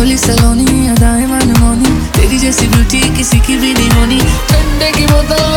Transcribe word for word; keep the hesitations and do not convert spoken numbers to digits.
बोली सलोनी अदाएं मनमोनी, तेरी जैसी ब्यूटी किसी की भी नहीं होनी। ठंडे की बोतल